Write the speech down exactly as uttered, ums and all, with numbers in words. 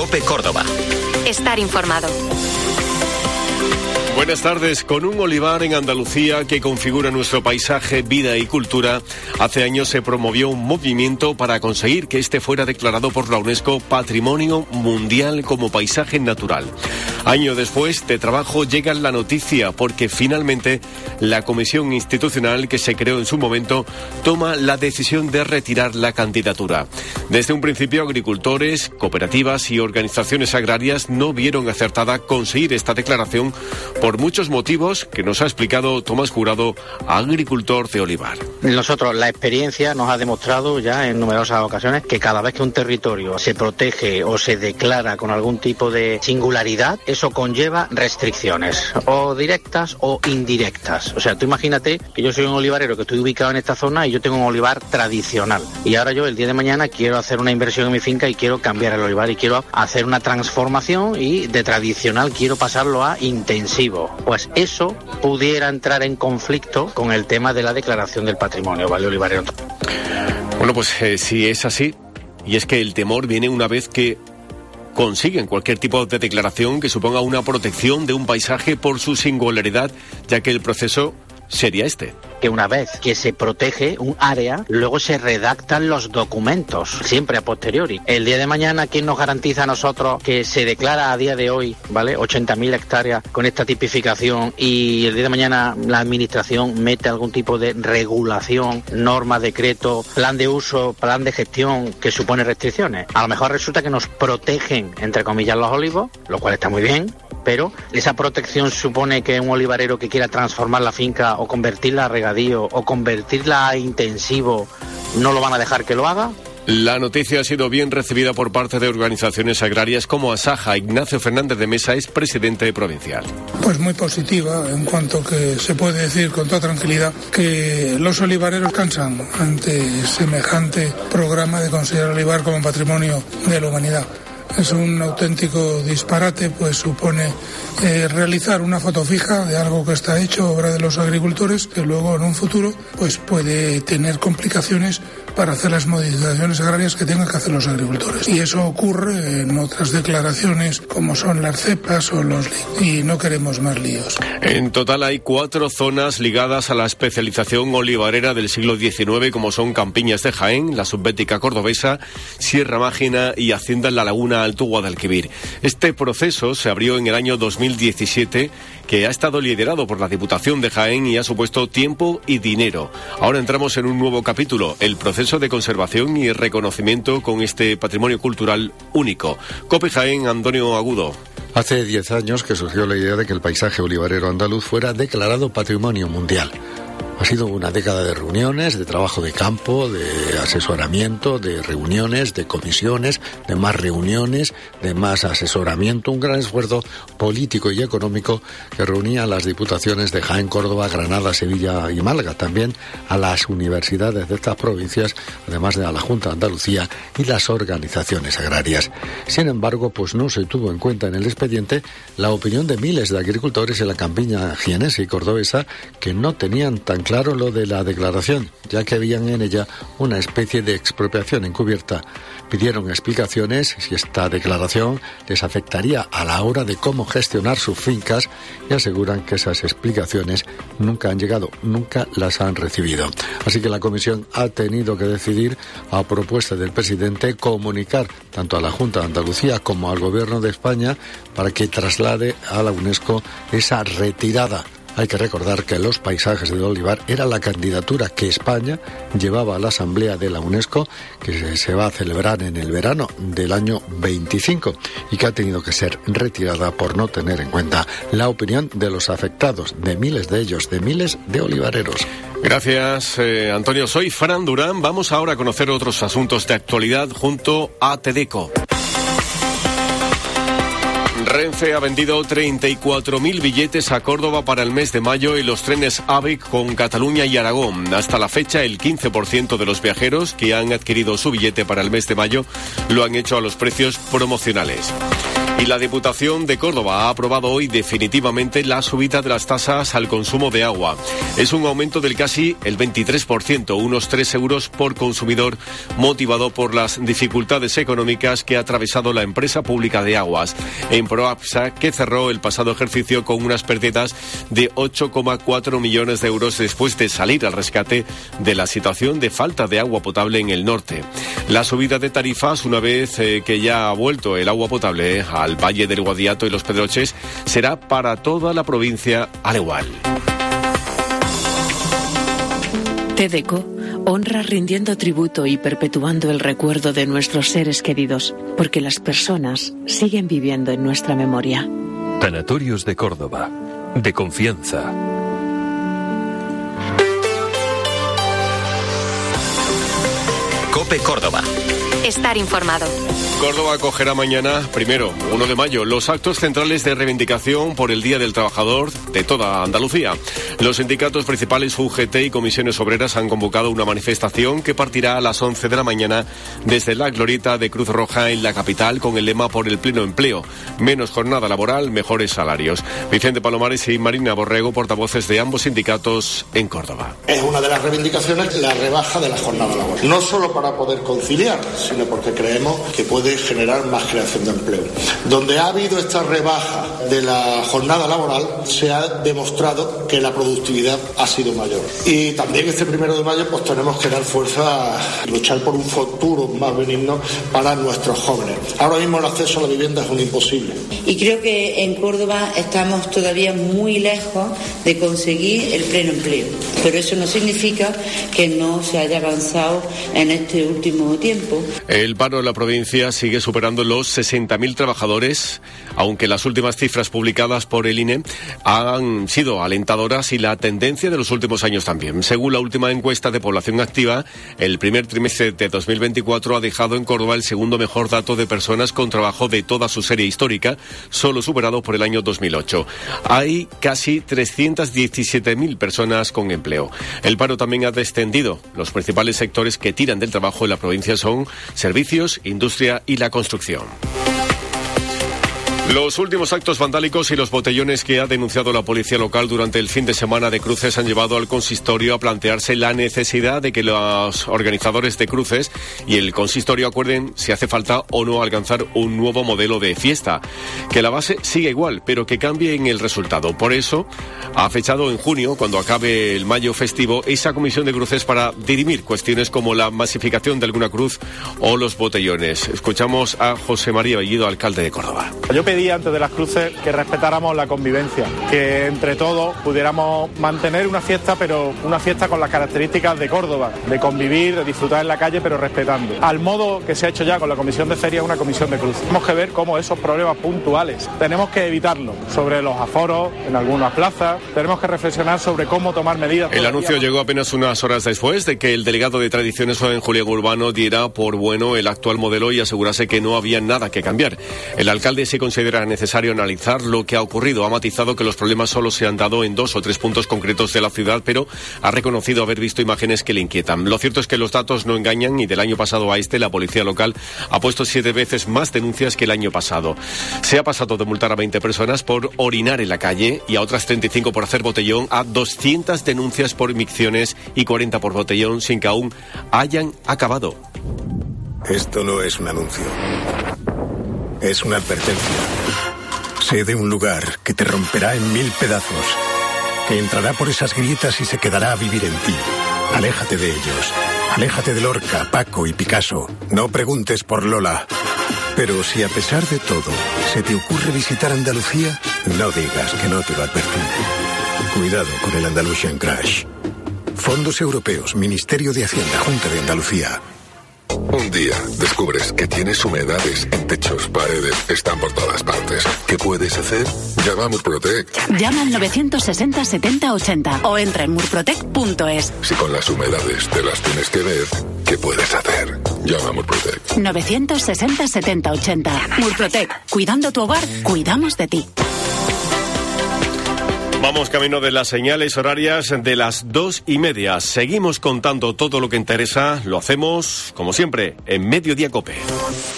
COPE Córdoba. Estar informado. Buenas tardes. Con un olivar en Andalucía que configura nuestro paisaje, vida y cultura, hace años se promovió un movimiento para conseguir que este fuera declarado por la UNESCO Patrimonio Mundial como paisaje natural. Año después de trabajo llega la noticia porque finalmente la comisión institucional que se creó en su momento toma la decisión de retirar la candidatura. Desde un principio, agricultores, cooperativas y organizaciones agrarias no vieron acertada conseguir esta declaración por muchos motivos que nos ha explicado Tomás Jurado, agricultor de olivar. Nosotros, la experiencia nos ha demostrado ya en numerosas ocasiones que cada vez que un territorio se protege o se declara con algún tipo de singularidad, eso conlleva restricciones, o directas o indirectas. O sea, tú imagínate que yo soy un olivarero que estoy ubicado en esta zona y yo tengo un olivar tradicional. Y ahora yo el día de mañana quiero hacer una inversión en mi finca y quiero cambiar el olivar y quiero hacer una transformación y de tradicional quiero pasarlo a intensivo. Pues eso pudiera entrar en conflicto con el tema de la declaración del patrimonio, ¿vale, olivarero? Bueno, pues eh, si es así, y es que el temor viene una vez que consiguen cualquier tipo de declaración que suponga una protección de un paisaje por su singularidad, ya que el proceso sería este. Que una vez que se protege un área, luego se redactan los documentos, siempre a posteriori. El día de mañana, ¿quién nos garantiza a nosotros que se declara a día de hoy, ¿vale? ochenta mil hectáreas con esta tipificación y el día de mañana la administración mete algún tipo de regulación, norma, decreto, plan de uso, plan de gestión que supone restricciones? A lo mejor resulta que nos protegen, entre comillas, los olivos, lo cual está muy bien, pero esa protección supone que un olivarero que quiera transformar la finca o convertirla a regadío o convertirla a intensivo, ¿no lo van a dejar que lo haga? La noticia ha sido bien recibida por parte de organizaciones agrarias como Asaja. Ignacio Fernández de Mesa es presidente provincial. Pues muy positiva, en cuanto que se puede decir con toda tranquilidad que los olivareros cansan ante semejante programa de considerar el olivar como patrimonio de la humanidad. Es un auténtico disparate, pues supone eh, realizar una foto fija de algo que está hecho, obra de los agricultores, que luego en un futuro pues puede tener complicaciones para hacer las modificaciones agrarias que tengan que hacer los agricultores. Y eso ocurre en otras declaraciones como son las cepas o los líos. Y no queremos más líos. En total hay cuatro zonas ligadas a la especialización olivarera del siglo diecinueve, como son Campiñas de Jaén, la Subbética cordobesa, Sierra Mágina y Hacienda en la Laguna Alto Guadalquivir. Este proceso se abrió en el año dos mil diecisiete, que ha estado liderado por la Diputación de Jaén y ha supuesto tiempo y dinero. Ahora entramos en un nuevo capítulo, el proceso de conservación y reconocimiento con este patrimonio cultural único. COPE Jaén, Antonio Agudo. Hace diez años que surgió la idea de que el paisaje olivarero andaluz fuera declarado Patrimonio Mundial. Ha sido una década de reuniones, de trabajo de campo, de asesoramiento, de reuniones, de comisiones, de más reuniones, de más asesoramiento, un gran esfuerzo político y económico que reunía a las diputaciones de Jaén, Córdoba, Granada, Sevilla y Málaga, también a las universidades de estas provincias, además de a la Junta de Andalucía y las organizaciones agrarias. Sin embargo, pues no se tuvo en cuenta en el expediente la opinión de miles de agricultores en la campiña jienense y cordobesa que no tenían tan claro lo de la declaración, ya que habían en ella una especie de expropiación encubierta. Pidieron explicaciones si esta declaración les afectaría a la hora de cómo gestionar sus fincas y aseguran que esas explicaciones nunca han llegado, nunca las han recibido. Así que la comisión ha tenido que decidir, a propuesta del presidente, comunicar tanto a la Junta de Andalucía como al Gobierno de España para que traslade a la UNESCO esa retirada. Hay que recordar que los paisajes del olivar era la candidatura que España llevaba a la Asamblea de la UNESCO, que se va a celebrar en el verano del año veinticinco y que ha tenido que ser retirada por no tener en cuenta la opinión de los afectados, de miles de ellos, de miles de olivareros. Gracias, eh, Antonio. Soy Fran Durán. Vamos ahora a conocer otros asuntos de actualidad junto a Tedeco. Renfe ha vendido treinta y cuatro mil billetes a Córdoba para el mes de mayo y los trenes AVE con Cataluña y Aragón. Hasta la fecha, el quince por ciento de los viajeros que han adquirido su billete para el mes de mayo lo han hecho a los precios promocionales. Y la Diputación de Córdoba ha aprobado hoy definitivamente la subida de las tasas al consumo de agua. Es un aumento del casi el veintitrés por ciento, unos tres euros por consumidor, motivado por las dificultades económicas que ha atravesado la empresa pública de aguas. En Proapsa, que cerró el pasado ejercicio con unas pérdidas de ocho coma cuatro millones de euros después de salir al rescate de la situación de falta de agua potable en el norte. La subida de tarifas, una vez eh, que ya ha vuelto el agua potable eh, al Valle del Guadiato y los Pedroches, será para toda la provincia al igual. TEDeco honra rindiendo tributo y perpetuando el recuerdo de nuestros seres queridos, porque las personas siguen viviendo en nuestra memoria. Tanatorios de Córdoba, de confianza. COPE Córdoba. Estar informado. Córdoba acogerá mañana, primero, uno de mayo, los actos centrales de reivindicación por el Día del Trabajador de toda Andalucía. Los sindicatos principales U G T y comisiones obreras han convocado una manifestación que partirá a las once de la mañana desde la glorieta de Cruz Roja en la capital con el lema por el pleno empleo. Menos jornada laboral, mejores salarios. Vicente Palomares y Marina Borrego, portavoces de ambos sindicatos en Córdoba. Es una de las reivindicaciones la rebaja de la jornada laboral. No solo para poder conciliar, sino porque creemos que puede generar más creación de empleo. Donde ha habido esta rebaja de la jornada laboral, se ha demostrado que la productividad ha sido mayor. Y también este primero de mayo pues tenemos que dar fuerza a luchar por un futuro más benigno para nuestros jóvenes. Ahora mismo el acceso a la vivienda es un imposible. Y creo que en Córdoba estamos todavía muy lejos de conseguir el pleno empleo. Pero eso no significa que no se haya avanzado en este último tiempo. El paro en la provincia sigue superando los sesenta mil trabajadores, aunque las últimas cifras publicadas por el I N E han sido alentadoras y la tendencia de los últimos años también. Según la última encuesta de población activa, el primer trimestre de dos mil veinticuatro ha dejado en Córdoba el segundo mejor dato de personas con trabajo de toda su serie histórica, solo superado por el año dos mil ocho. Hay casi trescientas diecisiete mil personas con empleo. El paro también ha descendido. Los principales sectores que tiran del trabajo en la provincia son servicios, industria y la construcción. Los últimos actos vandálicos y los botellones que ha denunciado la policía local durante el fin de semana de cruces han llevado al consistorio a plantearse la necesidad de que los organizadores de cruces y el consistorio acuerden si hace falta o no alcanzar un nuevo modelo de fiesta. Que la base siga igual, pero que cambie en el resultado. Por eso ha fechado en junio, cuando acabe el mayo festivo, esa comisión de cruces para dirimir cuestiones como la masificación de alguna cruz o los botellones. Escuchamos a José María Bellido, alcalde de Córdoba. Yo pedí antes de las cruces que respetáramos la convivencia, que entre todos pudiéramos mantener una fiesta, pero una fiesta con las características de Córdoba, de convivir, de disfrutar en la calle, pero respetando. Al modo que se ha hecho ya con la comisión de feria, una comisión de cruces. Tenemos que ver cómo esos problemas puntuales tenemos que evitarlos, sobre los aforos en algunas plazas, tenemos que reflexionar sobre cómo tomar medidas. El anuncio más. Llegó apenas unas horas después de que el delegado de Tradiciones en Julián Urbano diera por bueno el actual modelo y asegurase que no había nada que cambiar. El alcalde se considera era necesario analizar lo que ha ocurrido. Ha matizado que los problemas solo se han dado en dos o tres puntos concretos de la ciudad, pero ha reconocido haber visto imágenes que le inquietan. Lo cierto es que los datos no engañan y del año pasado a este la policía local ha puesto siete veces más denuncias que el año pasado. Se ha pasado de multar a veinte personas por orinar en la calle y a otras treinta y cinco por hacer botellón, a doscientas denuncias por micciones y cuarenta por botellón sin que aún hayan acabado. Esto no es un anuncio. Es una advertencia. Sé de un lugar que te romperá en mil pedazos, que entrará por esas grietas y se quedará a vivir en ti. Aléjate de ellos. Aléjate de Lorca, Paco y Picasso. No preguntes por Lola. Pero si a pesar de todo se te ocurre visitar Andalucía, no digas que no te lo advertí. Cuidado con el Andalusian Crash. Fondos Europeos, Ministerio de Hacienda, Junta de Andalucía. Un día descubres que tienes humedades en techos, paredes, están por todas partes. ¿Qué puedes hacer? Llama a Murprotec. Llama al novecientos sesenta setenta ochenta o entra en murprotec punto es. Si con las humedades te las tienes que ver, ¿qué puedes hacer? Llama a Murprotec. novecientos sesenta setenta ochenta. Murprotec. Cuidando tu hogar, cuidamos de ti. Vamos camino de las señales horarias de las dos y media. Seguimos contando todo lo que interesa. Lo hacemos, como siempre, en Mediodía COPE.